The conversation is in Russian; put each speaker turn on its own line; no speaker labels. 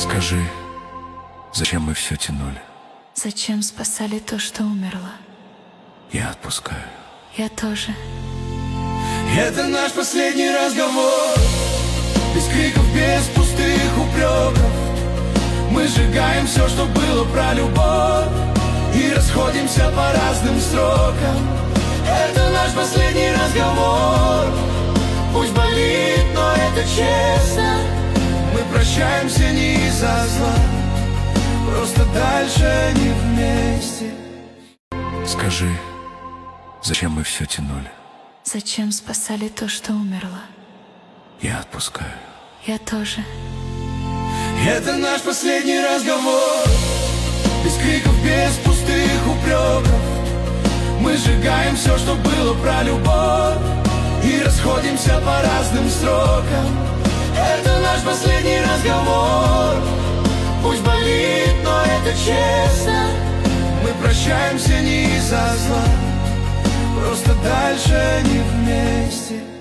Скажи, зачем мы все тянули?
Зачем спасали то, что умерло?
Я отпускаю.
Я тоже.
Это наш последний разговор. Без криков, без пустых упреков. Мы сжигаем все, что было про любовь, и расходимся по разным строкам. Это наш последний разговор. Пусть болит, но это честно. Мы прощаемся не из-за зла, просто дальше не вместе.
Скажи, зачем мы все тянули?
Зачем спасали то, что умерло?
Я отпускаю.
Я тоже.
Это наш последний разговор. Без криков, без пустых упреков. Мы сжигаем все, что было про любовь, и расходимся по разным строкам. Это наш последний разговор. Пусть болит, но это честно. Мы прощаемся не из-за зла, просто дальше не вместе.